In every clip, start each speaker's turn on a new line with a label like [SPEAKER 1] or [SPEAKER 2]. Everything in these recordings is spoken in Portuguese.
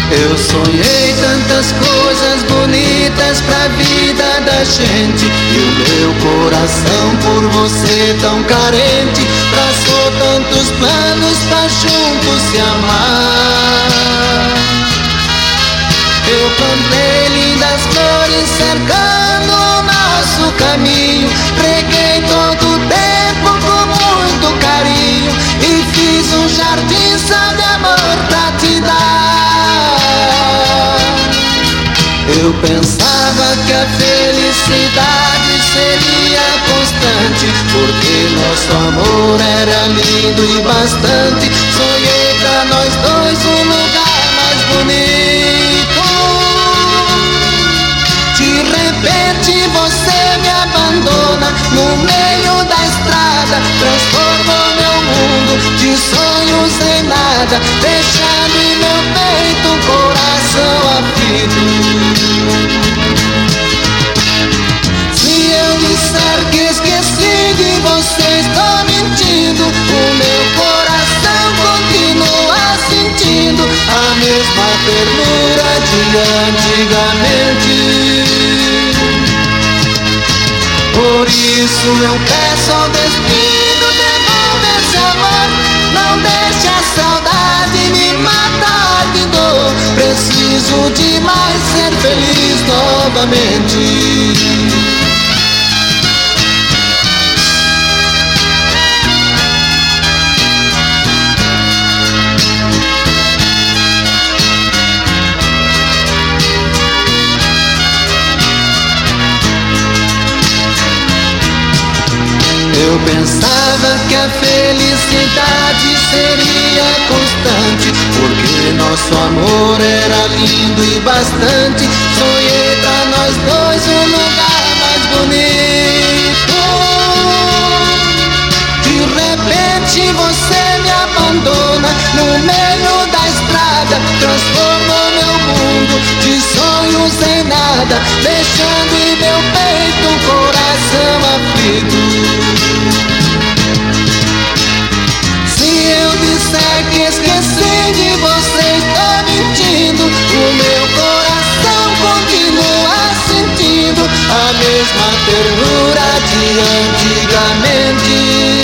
[SPEAKER 1] Eu sonhei tantas coisas bonitas pra vida da gente, e o meu coração por você tão carente traçou tantos planos pra juntos se amar. Eu plantei lindas flores cercando o nosso caminho, reguei todo o tempo com muito carinho e fiz um jardim só de amor pra te dar. Eu pensava que a felicidade seria constante, porque nosso amor era lindo e bastante. Sonhei pra nós dois um lugar mais bonito. De repente você me abandona no meio da estrada, transformou meu mundo de sonhos em nada, deixando em meu peito um coração aflito. Se eu disser que esqueci de você, estou mentindo. O meu coração continua sentindo a mesma ternura de antigamente. Por isso eu peço ao destino, devolva esse amor, não deixe a saudade me matar de dor. Preciso demais ser feliz novamente. Eu pensava que a felicidade seria constante, porque nosso amor era lindo e bastante. Sonhei pra nós dois um lugar mais bonito. De repente você me abandona no meio da estrada, transformou meu mundo de sonhos em nada, deixando em meu peito um coração aflito. Que esqueci de você, estou mentindo. O meu coração continua sentindo a mesma ternura de antigamente.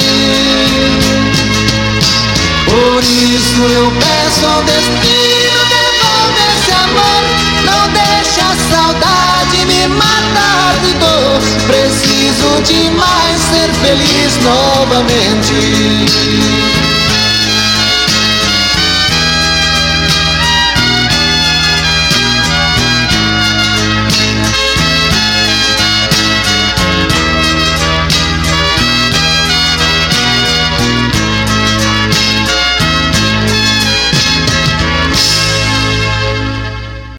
[SPEAKER 1] Por isso eu peço ao destino, devolva esse amor, não deixe a saudade me matar de dor. Preciso demais ser feliz novamente.